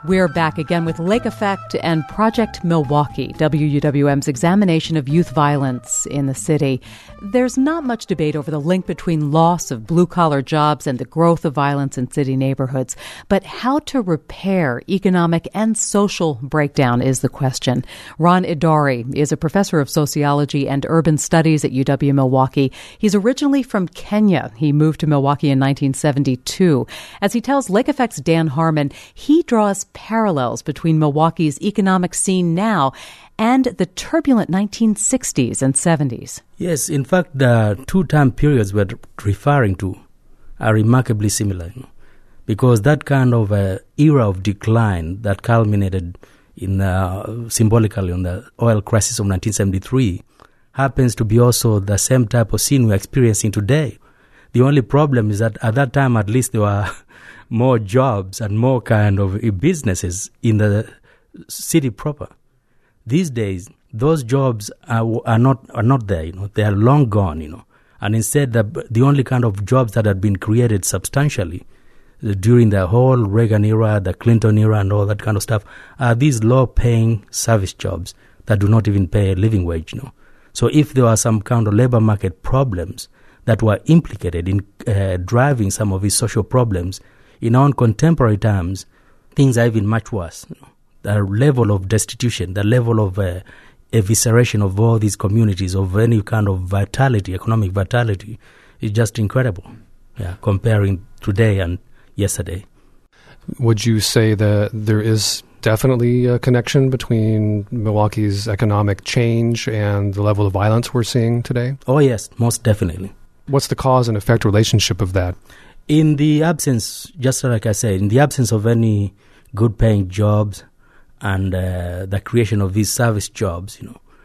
We're back again with Lake Effect and Project Milwaukee, WUWM's examination of youth violence in the city. There's not much debate over the link between loss of blue-collar jobs and the growth of violence in city neighborhoods. But how to repair economic and social breakdown is the question. Ron Idari is a professor of sociology and urban studies at UW-Milwaukee. He's originally from Kenya. He moved to Milwaukee in 1972. As he tells Lake Effect's Dan Harmon, he draws parallels between Milwaukee's economic scene now and the turbulent 1960s and 70s. Yes, in fact, the two time periods we're referring to are remarkably similar, because that kind of era of decline that culminated in symbolically on the oil crisis of 1973 happens to be also the same type of scene we're experiencing today. The only problem is that at that time, at least, there were more jobs and more kind of businesses in the city proper. These days, those jobs are not there. They are long gone. And instead, the only kind of jobs that had been created substantially during the whole Reagan era, the Clinton era, and all that kind of stuff are these low-paying service jobs that do not even pay a living wage. So, if there are some kind of labor market problems that were implicated in driving some of these social problems, in our contemporary times, things are even much worse. The level of destitution, the level of evisceration of all these communities, of any kind of vitality, economic vitality, is just incredible, comparing today and yesterday. Would you say that there is definitely a connection between Milwaukee's economic change and the level of violence we're seeing today? Oh, yes, most definitely. What's the cause and effect relationship of that? In the absence, just like I said, in the absence of any good-paying jobs and the creation of these service jobs,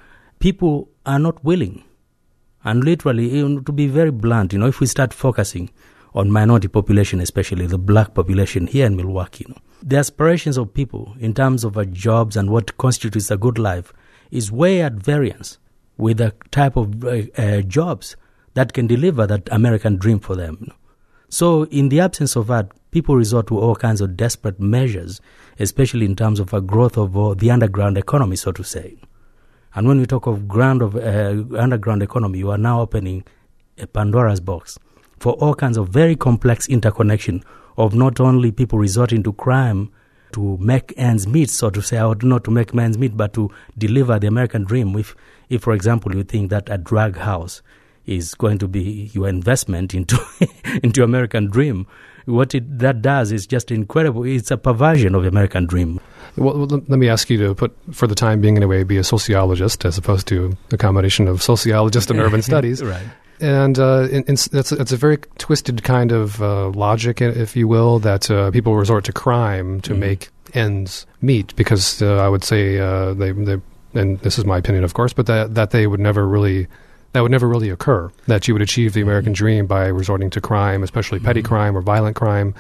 people are not willing. And literally, to be very blunt, if we start focusing on minority population, especially the black population here in Milwaukee, the aspirations of people in terms of jobs and what constitutes a good life is way at variance with the type of jobs that can deliver that American dream for them. So in the absence of that, people resort to all kinds of desperate measures, especially in terms of a growth of the underground economy, so to say. And when we talk of underground economy, you are now opening a Pandora's box for all kinds of very complex interconnection of not only people resorting to crime to make ends meet, so to say, or not to make ends meet, but to deliver the American dream. If, for example, you think that a drug house is going to be your investment into American dream, that does is just incredible. It's a perversion of the American dream. Well, let me ask you to put, for the time being anyway, be a sociologist as opposed to a combination of sociologist and urban studies. Right. And it's a very twisted kind of logic, if you will, that people resort to crime to make ends meet, because I would say they, and this is my opinion, of course, but that they would never really. That would never really occur, that you would achieve the American dream by resorting to crime, especially petty crime or violent crime.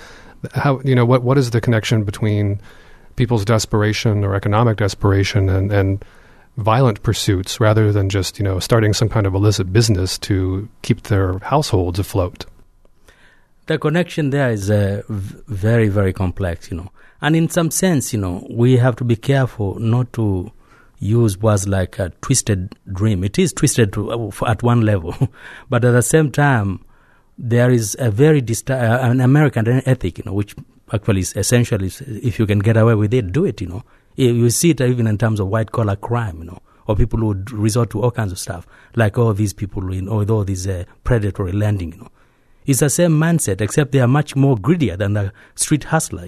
What is the connection between people's desperation or economic desperation and violent pursuits rather than just, starting some kind of illicit business to keep their households afloat? The connection there is very, very complex, And in some sense, we have to be careful not to use words like a twisted dream. It is twisted at one level, but at the same time, there is a very an American ethic, which actually is essentially, if you can get away with it, do it. You see it even in terms of white collar crime, or people who would resort to all kinds of stuff, like all these people with all this predatory lending. It's the same mindset, except they are much more greedier than the street hustler.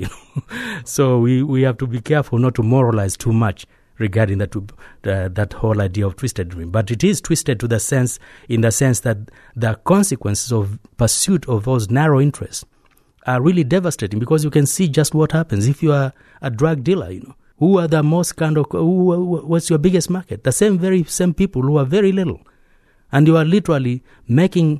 So we have to be careful not to moralize too much regarding that whole idea of twisted dream. But it is twisted in the sense that the consequences of pursuit of those narrow interests are really devastating, because you can see just what happens if you are a drug dealer. Who are the most what's your biggest market? The same people who are very little, and you are literally making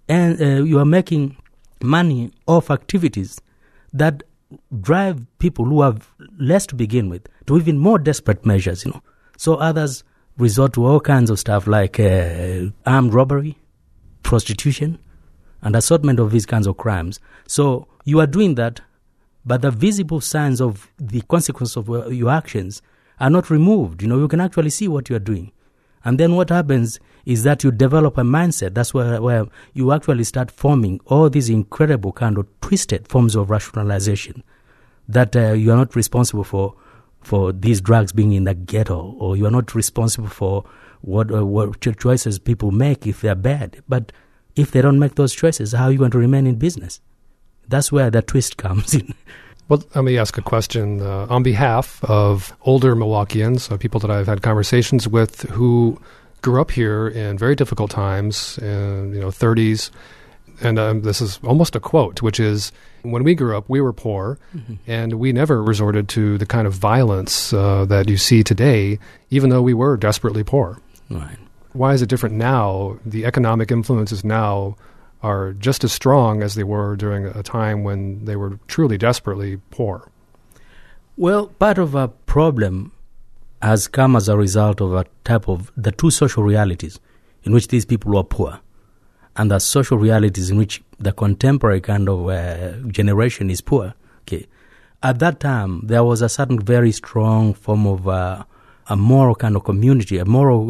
money off activities that drive people who have less to begin with to even more desperate measures, So others resort to all kinds of stuff like armed robbery, prostitution, and assortment of these kinds of crimes. So you are doing that but the visible signs of the consequence of your actions are not removed. You can actually see what you are doing. And then what happens is that you develop a mindset. That's where you actually start forming all these incredible kind of twisted forms of rationalization that you are not responsible for these drugs being in the ghetto, or you are not responsible for what choices people make if they are bad. But if they don't make those choices, how are you going to remain in business? That's where the twist comes in. Well, let me ask a question on behalf of older Milwaukeeans, people that I've had conversations with who grew up here in very difficult times, in 30s. And this is almost a quote, which is, when we grew up, we were poor, and we never resorted to the kind of violence that you see today, even though we were desperately poor. Right. Why is it different now? The economic influences now are just as strong as they were during a time when they were truly desperately poor. Well, part of our problem has come as a result of a type of the two social realities in which these people were poor, and the social realities in which the contemporary kind of generation is poor. Okay, at that time there was a certain very strong form of a moral kind of community, a moral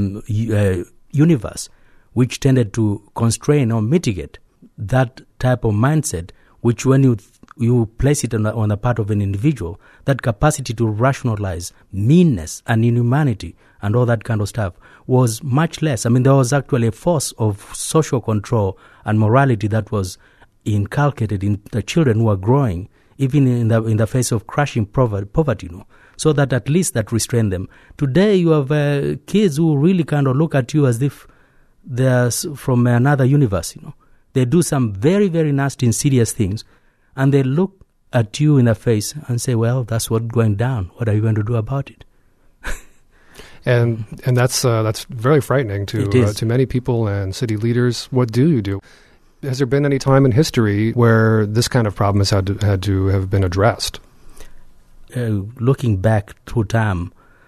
universe, which tended to constrain or mitigate that type of mindset, which when you place it on the part of an individual, that capacity to rationalize meanness and inhumanity and all that kind of stuff was much less. I mean, there was actually a force of social control and morality that was inculcated in the children who are growing, even in the face of crushing poverty, so that at least that restrained them. Today you have kids who really kind of look at you as if they're from another universe, They do some very, very nasty, insidious things, and they look at you in the face and say, well, that's what's going down. What are you going to do about it? And that's very frightening to many people and city leaders. What do you do? Has there been any time in history where this kind of problem has had to have been addressed? Looking back through time,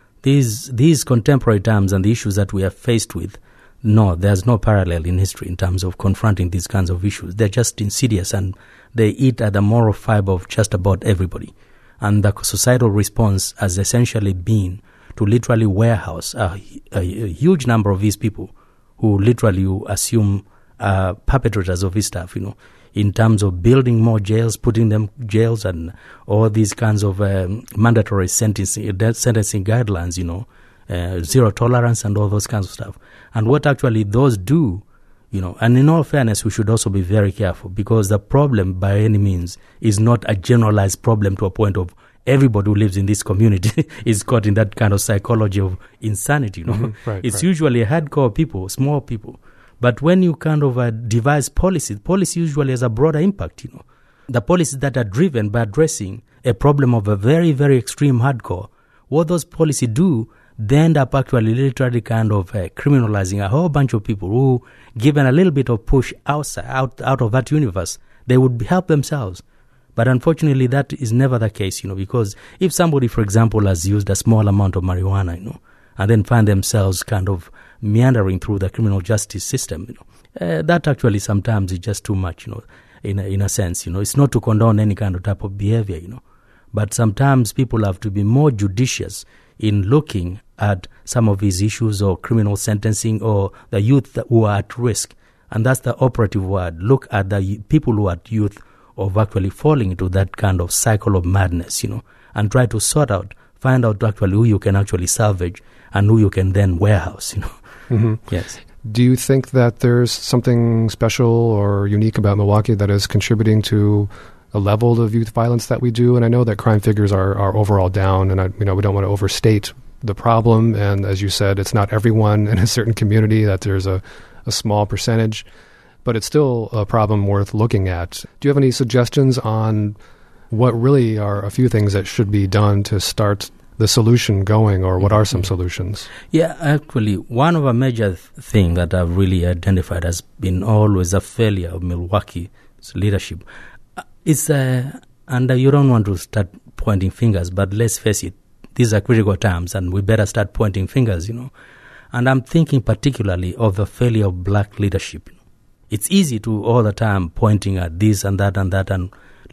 these contemporary times and the issues that we are faced with, no, there's no parallel in history in terms of confronting these kinds of issues. They're just insidious, and they eat at the moral fiber of just about everybody. And the societal response has essentially been to literally warehouse a huge number of these people who literally you assume are perpetrators of this stuff, in terms of building more jails, putting them jails, and all these kinds of mandatory sentencing guidelines, zero tolerance and all those kinds of stuff. And what actually those do, and in all fairness, we should also be very careful, because the problem by any means is not a generalized problem to a point of everybody who lives in this community is caught in that kind of psychology of insanity, It's usually hardcore people, small people. But when you kind of devise policy usually has a broader impact, The policies that are driven by addressing a problem of a very, very extreme hardcore, what those policies do, they end up actually literally kind of criminalizing a whole bunch of people who, given a little bit of push out of that universe, they would help themselves. But unfortunately, that is never the case, because if somebody, for example, has used a small amount of marijuana, and then find themselves kind of meandering through the criminal justice system, that actually sometimes is just too much, in a sense, It's not to condone any kind of type of behavior, But sometimes people have to be more judicious in looking at some of these issues or criminal sentencing or the youth who are at risk. And that's the operative word. Look at the people who are at youth of actually falling into that kind of cycle of madness, and try to find out actually who you can actually salvage and who you can then warehouse, Mm-hmm. Yes. Do you think that there's something special or unique about Milwaukee that is contributing to a level of youth violence that we do? And I know that crime figures are overall down, and we don't want to overstate the problem. And as you said, it's not everyone in a certain community, that there's a small percentage, but it's still a problem worth looking at. Do you have any suggestions on what really are a few things that should be done to start the solution going, or what are some solutions? Yeah, actually, one of a major thing that I've really identified has been always a failure of Milwaukee's leadership. It's and you don't want to start pointing fingers, but let's face it, these are critical times, and we better start pointing fingers, And I'm thinking particularly of the failure of black leadership. It's easy to all the time pointing at this and that and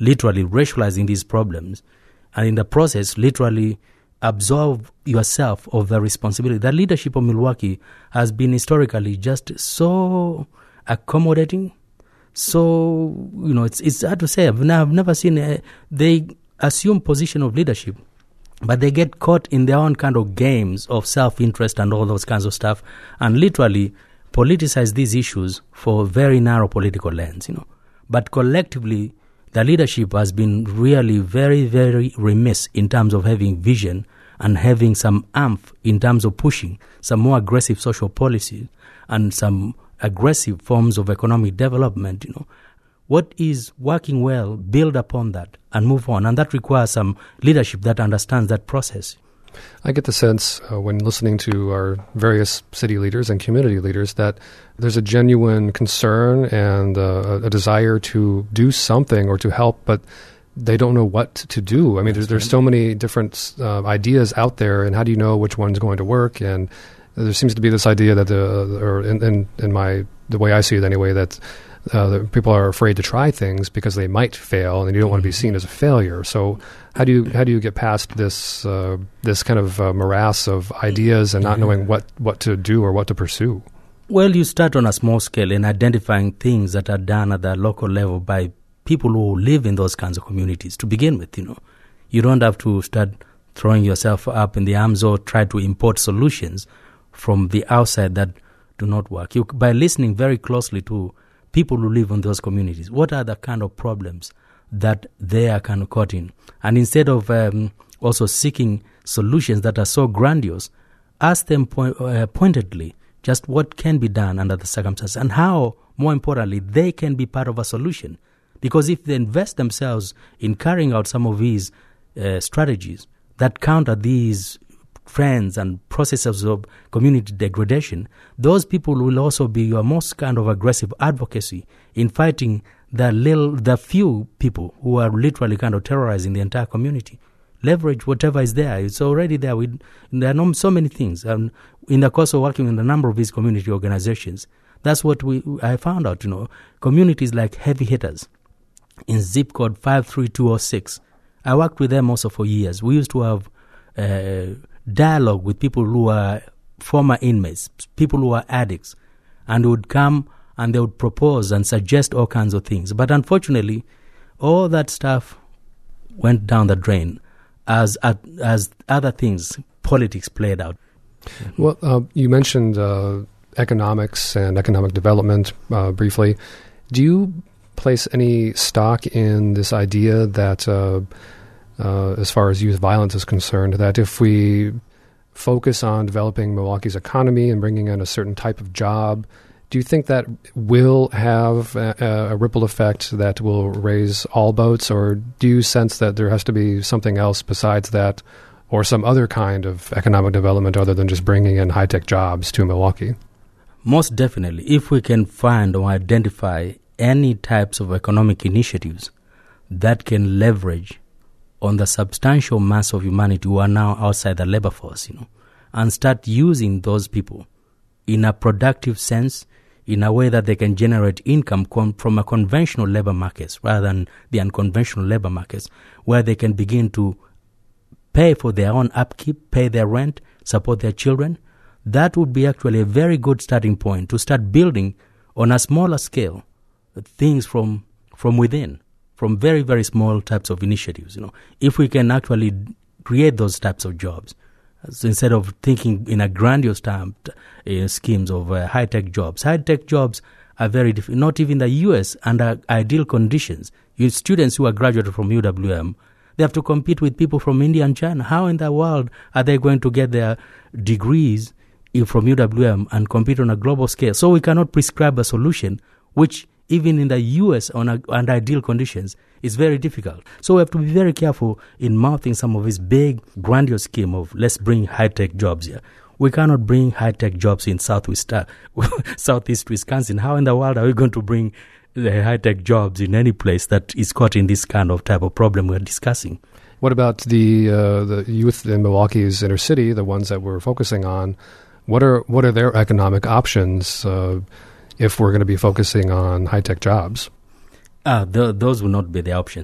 literally racializing these problems, and in the process, literally absolve yourself of the responsibility. The leadership of Milwaukee has been historically just so accommodating. So, it's hard to say. I've never seen they assume position of leadership, but they get caught in their own kind of games of self-interest and all those kinds of stuff, and literally politicize these issues for a very narrow political lens, But collectively, the leadership has been really very, very remiss in terms of having vision and having some oomph in terms of pushing some more aggressive social policies and some aggressive forms of economic development, What is working well, build upon that and move on. And that requires some leadership that understands that process. I get the sense when listening to our various city leaders and community leaders that there's a genuine concern and a desire to do something or to help, but they don't know what to do. I mean, there's so many different ideas out there, and how do you know which one's going to work? And there seems to be this idea that the way I see it anyway, that people are afraid to try things because they might fail, and you don't want to be seen as a failure. So how do you get past this kind of morass of ideas and not knowing what to do or what to pursue? Well, you start on a small scale in identifying things that are done at the local level by people who live in those kinds of communities to begin with. You don't have to start throwing yourself up in the arms or try to import solutions from the outside that do not work. By listening very closely to people who live in those communities, what are the kind of problems that they are kind of caught in? And instead of also seeking solutions that are so grandiose, ask them pointedly just what can be done under the circumstances and how, more importantly, they can be part of a solution. Because if they invest themselves in carrying out some of these strategies that counter these trends and processes of community degradation, those people will also be your most kind of aggressive advocacy in fighting the few people who are literally kind of terrorizing the entire community. Leverage whatever is there. It's already there. There are so many things. And in the course of working in a number of these community organizations, that's what I found out, communities like Heavy Hitters in zip code 53206. I worked with them also for years. We used to have dialogue with people who are former inmates, people who are addicts, and would come and they would propose and suggest all kinds of things. But unfortunately, all that stuff went down the drain as other things, politics played out. Well, you mentioned economics and economic development briefly. Do you place any stock in this idea that as far as youth violence is concerned, that if we focus on developing Milwaukee's economy and bringing in a certain type of job, do you think that will have a ripple effect that will raise all boats, or do you sense that there has to be something else besides that, or some other kind of economic development other than just bringing in high-tech jobs to Milwaukee? Most definitely. If we can find or identify any types of economic initiatives that can leverage on the substantial mass of humanity who are now outside the labor force, and start using those people in a productive sense, in a way that they can generate income from a conventional labor markets rather than the unconventional labor markets, where they can begin to pay for their own upkeep, pay their rent, support their children. That would be actually a very good starting point to start building on a smaller scale things from within, from very, very small types of initiatives. If we can actually create those types of jobs, so instead of thinking in a grandiose term, schemes of high-tech jobs. High-tech jobs are very different, not even the U.S. under ideal conditions. Students who are graduated from UWM, they have to compete with people from India and China. How in the world are they going to get their degrees from UWM and compete on a global scale? So we cannot prescribe a solution which even in the U.S. under ideal conditions is very difficult. So we have to be very careful in mouthing some of this big, grandiose scheme of let's bring high-tech jobs here. We cannot bring high-tech jobs in southeast Wisconsin. How in the world are we going to bring the high-tech jobs in any place that is caught in this kind of type of problem we're discussing? What about the youth in Milwaukee's inner city, the ones that we're focusing on? What are their economic options if we're going to be focusing on high-tech jobs? Those will not be the option.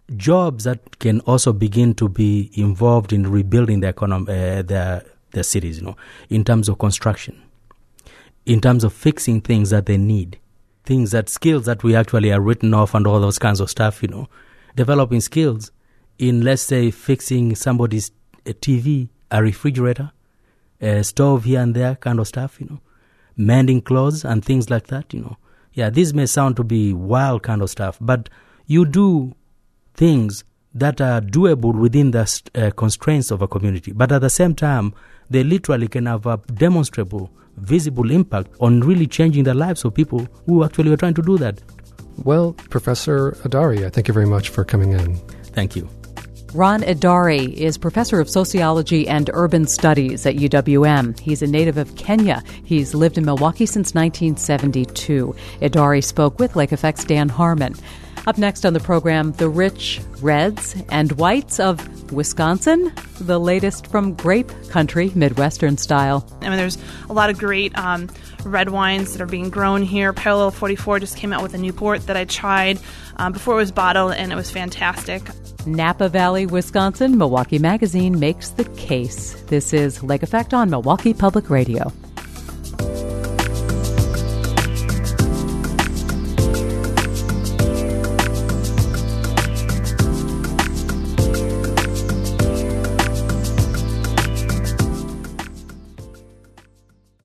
jobs that can also begin to be involved in rebuilding the economy, their cities, in terms of construction, in terms of fixing things that they need, skills that we actually are written off and all those kinds of stuff, developing skills in, let's say, fixing somebody's TV, a refrigerator, a stove here and there kind of stuff, mending clothes and things like that, Yeah, this may sound to be wild kind of stuff, but you do things that are doable within the constraints of a community. But at the same time, they literally can have a demonstrable, visible impact on really changing the lives of people who actually are trying to do that. Well, Professor Adari, I thank you very much for coming in. Thank you. Ron Idari is professor of sociology and urban studies at UWM. He's a native of Kenya. He's lived in Milwaukee since 1972. Idari spoke with Lake Effect's Dan Harmon. Up next on the program, the rich reds and whites of Wisconsin, the latest from grape country, Midwestern style. I mean, there's a lot of great red wines that are being grown here. Parallel 44 just came out with a Newport that I tried before it was bottled, and it was fantastic. Napa Valley, Wisconsin, Milwaukee Magazine makes the case. This is Lake Effect on Milwaukee Public Radio.